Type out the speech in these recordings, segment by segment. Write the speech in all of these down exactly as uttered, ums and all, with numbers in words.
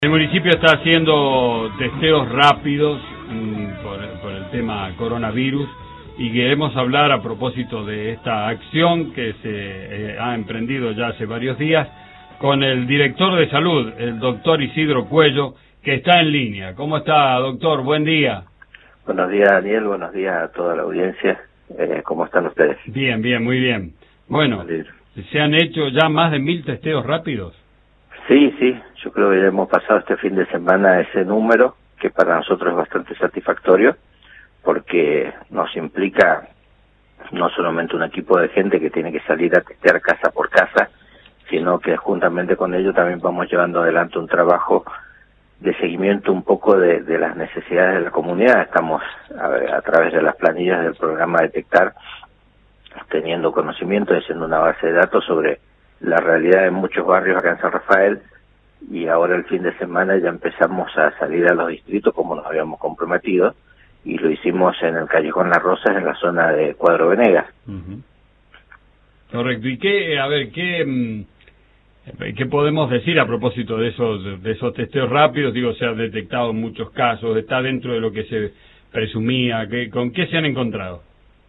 El municipio está haciendo testeos rápidos mmm, por, por el tema coronavirus y queremos hablar a propósito de esta acción que se eh, ha emprendido ya hace varios días con el director de salud, el doctor Isidro Cuello, que está en línea. ¿Cómo está, doctor? Buen día. Buenos días, Daniel. Buenos días a toda la audiencia. Eh, ¿Cómo están ustedes? Bien, bien, muy bien. Bueno, ¿se han hecho ya más de mil testeos rápidos? Sí, sí. Yo creo que ya hemos pasado este fin de semana ese número, que para nosotros es bastante satisfactorio, porque nos implica no solamente un equipo de gente que tiene que salir a testear casa por casa, sino que juntamente con ello también vamos llevando adelante un trabajo de seguimiento un poco de, de las necesidades de la comunidad. Estamos a, a través de las planillas del programa Detectar teniendo conocimiento y haciendo una base de datos sobre la realidad de muchos barrios acá en San Rafael, y ahora el fin de semana ya empezamos a salir a los distritos como nos habíamos comprometido, y lo hicimos en el Callejón Las Rosas, en la zona de Cuadro Venegas. Uh-huh. Correcto. ¿Y qué, a ver, qué, qué podemos decir a propósito de esos, de esos testeos rápidos? Digo, se han detectado muchos casos, está dentro de lo que se presumía, ¿qué, ¿con qué se han encontrado?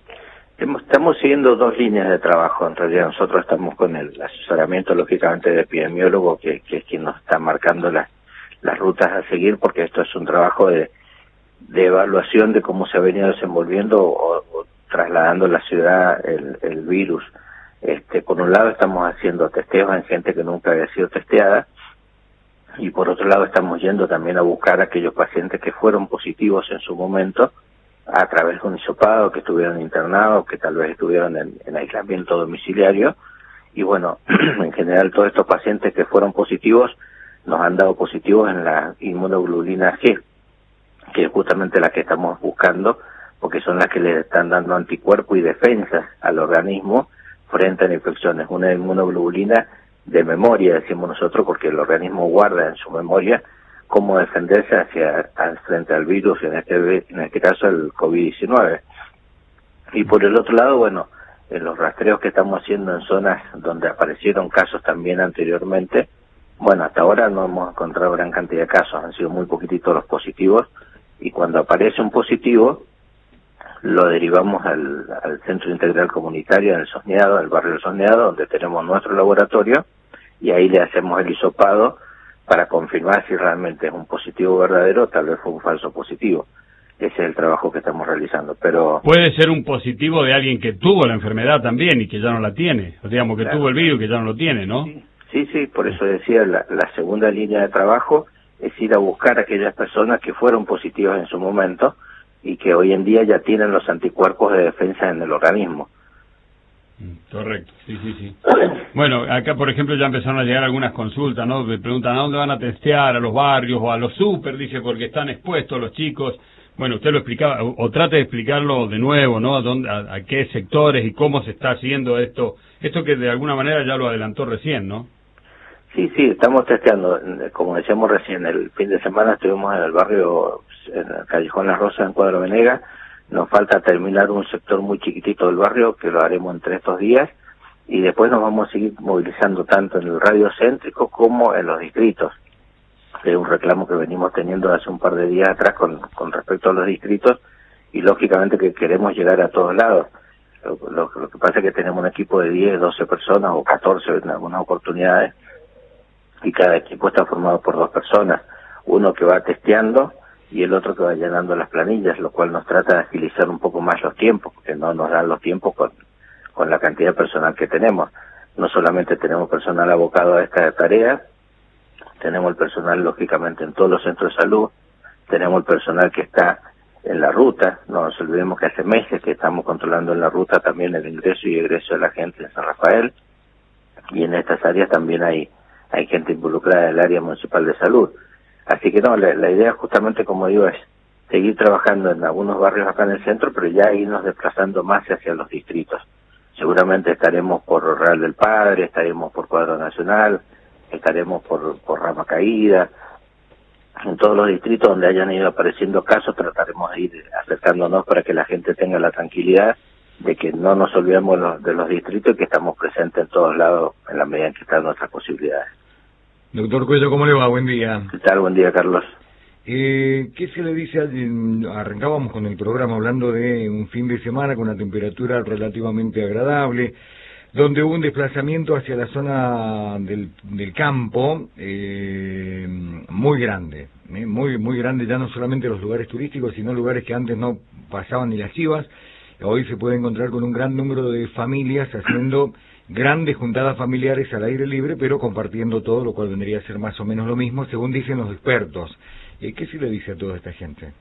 Estamos siguiendo dos líneas de trabajo. En realidad nosotros estamos con el asesoramiento, lógicamente, del epidemiólogo, que, que es quien nos está marcando las, las rutas a seguir, porque esto es un trabajo de, de evaluación de cómo se ha venido desenvolviendo o, o trasladando a la ciudad el, el virus. Este, por un lado estamos haciendo testeos en gente que nunca había sido testeada, y por otro lado estamos yendo también a buscar a aquellos pacientes que fueron positivos en su momento, a través de un hisopado, que estuvieron internados, que tal vez estuvieron en, en aislamiento domiciliario. Y bueno, en general todos estos pacientes que fueron positivos nos han dado positivos en la inmunoglobulina G, que es justamente la que estamos buscando, porque son las que le están dando anticuerpos y defensas al organismo frente a las infecciones. Una inmunoglobulina de memoria, decimos nosotros, porque el organismo guarda en su memoria cómo defenderse hacia al, frente al virus, en este en este caso el COVID diecinueve. Y por el otro lado, bueno, en los rastreos que estamos haciendo en zonas donde aparecieron casos también anteriormente, bueno, hasta ahora no hemos encontrado gran cantidad de casos, han sido muy poquititos los positivos, y cuando aparece un positivo, lo derivamos al, al Centro Integral Comunitario en el Sosneado, en el barrio del Sosneado, donde tenemos nuestro laboratorio, y ahí le hacemos el hisopado para confirmar si realmente es un positivo verdadero o tal vez fue un falso positivo. Ese es el trabajo que estamos realizando. Pero puede ser un positivo de alguien que tuvo la enfermedad también y que ya no la tiene, o digamos que claro, tuvo el virus y que ya no lo tiene, ¿no? Sí, sí, sí, por eso decía, la, la segunda línea de trabajo es ir a buscar a aquellas personas que fueron positivas en su momento y que hoy en día ya tienen los anticuerpos de defensa en el organismo. Correcto, sí, sí, sí. Bueno, acá por ejemplo ya empezaron a llegar algunas consultas, ¿no? Me preguntan a dónde van a testear, a los barrios o a los súper, dice, porque están expuestos los chicos. Bueno, usted lo explicaba, o, o trate de explicarlo de nuevo, ¿no? A, dónde, a, a qué sectores y cómo se está haciendo esto, esto que de alguna manera ya lo adelantó recién, ¿no? Sí, sí, estamos testeando. Como decíamos recién, el fin de semana estuvimos en el barrio, en el Callejón Las Rosas, en Cuadro Venegas. Nos falta terminar un sector muy chiquitito del barrio, que lo haremos entre estos días, y después nos vamos a seguir movilizando tanto en el radio céntrico como en los distritos. Es un reclamo que venimos teniendo hace un par de días atrás con, con respecto a los distritos, y lógicamente que queremos llegar a todos lados. Lo, lo, lo que pasa es que tenemos un equipo de diez, doce personas o catorce en algunas oportunidades, y cada equipo está formado por dos personas, uno que va testeando y el otro que va llenando las planillas, lo cual nos trata de agilizar un poco más los tiempos, porque no nos dan los tiempos con, con la cantidad de personal que tenemos. No solamente tenemos personal abocado a esta tarea, tenemos el personal lógicamente en todos los centros de salud, tenemos el personal que está en la ruta. No nos olvidemos que hace meses que estamos controlando en la ruta también el ingreso y egreso de la gente en San Rafael, y en estas áreas también hay, hay gente involucrada en el área municipal de salud. Así que no, la, la idea justamente, como digo, es seguir trabajando en algunos barrios acá en el centro, pero ya irnos desplazando más hacia los distritos. Seguramente estaremos por Real del Padre, estaremos por Cuadro Nacional, estaremos por, por Rama Caída. En todos los distritos donde hayan ido apareciendo casos trataremos de ir acercándonos para que la gente tenga la tranquilidad de que no nos olvidemos los, de los distritos y que estamos presentes en todos lados en la medida en que están nuestras posibilidades. Doctor Cuello, ¿cómo le va? Buen día. ¿Qué tal? Buen día, Carlos. Eh, ¿Qué se le dice? A... Arrancábamos con el programa hablando de un fin de semana con una temperatura relativamente agradable, donde hubo un desplazamiento hacia la zona del, del campo eh, muy grande, eh, muy muy grande, ya no solamente los lugares turísticos, sino lugares que antes no pasaban ni las chivas. Hoy se puede encontrar con un gran número de familias haciendo grandes juntadas familiares al aire libre, pero compartiendo todo, lo cual vendría a ser más o menos lo mismo, según dicen los expertos. Eh, ¿Qué se le dice a toda esta gente?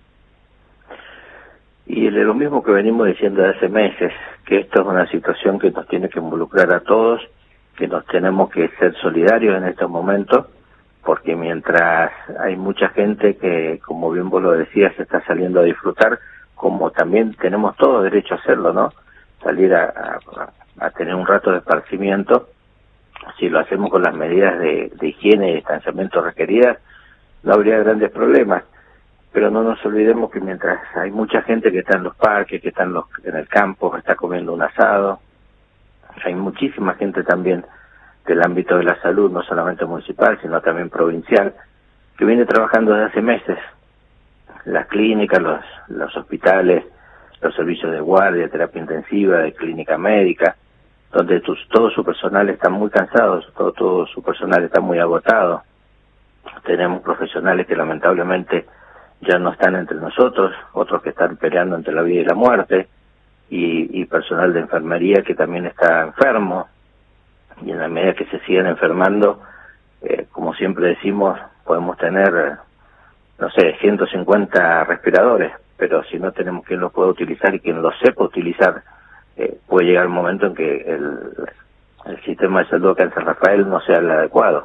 Y lo mismo que venimos diciendo desde hace meses, que esto es una situación que nos tiene que involucrar a todos, que nos tenemos que ser solidarios en estos momentos, porque mientras hay mucha gente que, como bien vos lo decías, se está saliendo a disfrutar, como también tenemos todo derecho a hacerlo, ¿no? Salir a, a, a tener un rato de esparcimiento, si lo hacemos con las medidas de, de higiene y distanciamiento requeridas, no habría grandes problemas. Pero no nos olvidemos que mientras hay mucha gente que está en los parques, que está en, los, en el campo, que está comiendo un asado, hay muchísima gente también del ámbito de la salud, no solamente municipal, sino también provincial, que viene trabajando desde hace meses. Las clínicas, los, los hospitales, los servicios de guardia, de terapia intensiva, de clínica médica, donde tus, todo su personal está muy cansado, todo, todo su personal está muy agotado. Tenemos profesionales que lamentablemente ya no están entre nosotros, otros que están peleando entre la vida y la muerte, y, y personal de enfermería que también está enfermo, y en la medida que se siguen enfermando, eh, como siempre decimos, podemos tener, no sé, ciento cincuenta respiradores, pero si no tenemos quien los pueda utilizar y quien los sepa utilizar, eh, puede llegar el momento en que el, el sistema de salud acá en San Rafael no sea el adecuado.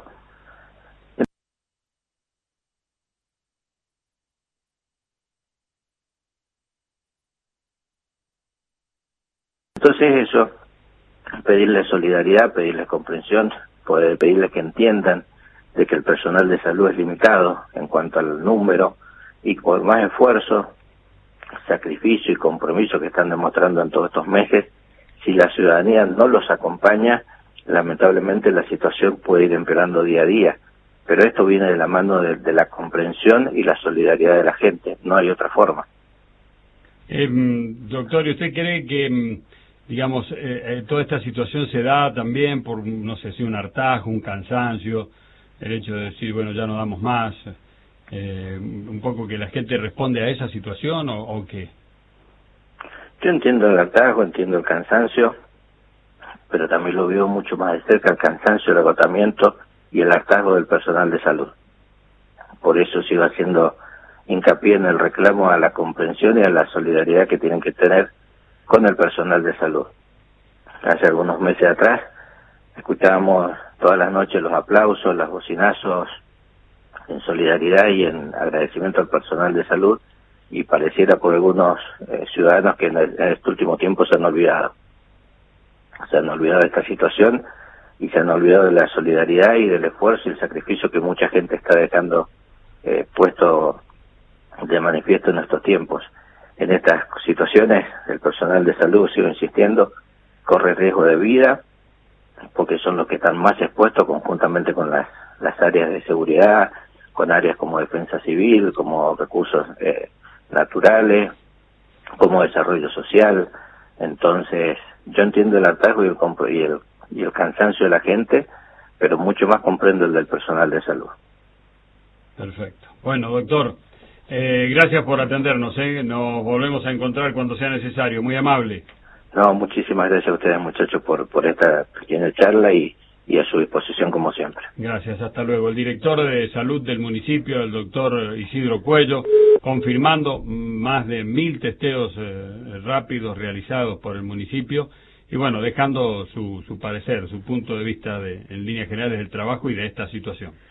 Entonces eso, pedirles solidaridad, pedirles comprensión, poder pedirles que entiendan de que el personal de salud es limitado en cuanto al número, y por más esfuerzo, sacrificio y compromiso que están demostrando en todos estos meses, si la ciudadanía no los acompaña, lamentablemente la situación puede ir empeorando día a día. Pero esto viene de la mano de, de la comprensión y la solidaridad de la gente, no hay otra forma. Eh, doctor, ¿y usted cree que, digamos, eh, eh, toda esta situación se da también por, no sé si un hartazgo, un cansancio, el hecho de decir, bueno, ya no damos más, eh, un poco que la gente responde a esa situación o, o qué? Yo entiendo el hartazgo, entiendo el cansancio, pero también lo veo mucho más de cerca, el cansancio, el agotamiento y el hartazgo del personal de salud. Por eso sigo haciendo hincapié en el reclamo a la comprensión y a la solidaridad que tienen que tener con el personal de salud. Hace algunos meses atrás escuchábamos todas las noches los aplausos, los bocinazos en solidaridad y en agradecimiento al personal de salud, y pareciera por algunos eh, ciudadanos que en, el, en este último tiempo se han olvidado. Se han olvidado de esta situación y se han olvidado de la solidaridad y del esfuerzo y el sacrificio que mucha gente está dejando eh, puesto de manifiesto en estos tiempos. En estas situaciones, el personal de salud, sigo insistiendo, corre riesgo de vida, porque son los que están más expuestos conjuntamente con las, las áreas de seguridad, con áreas como defensa civil, como recursos eh, naturales, como desarrollo social. Entonces, yo entiendo el hartazgo y el, y, el, y el cansancio de la gente, pero mucho más comprendo el del personal de salud. Perfecto. Bueno, doctor, eh, gracias por atendernos, ¿eh? Nos volvemos a encontrar cuando sea necesario. Muy amable. No, muchísimas gracias a ustedes, muchachos, por, por esta pequeña charla y, y a su disposición como siempre. Gracias, hasta luego. El director de salud del municipio, el doctor Isidro Cuello, confirmando más de mil testeos eh, rápidos realizados por el municipio y bueno, dejando su, su parecer, su punto de vista de, en líneas generales del trabajo y de esta situación.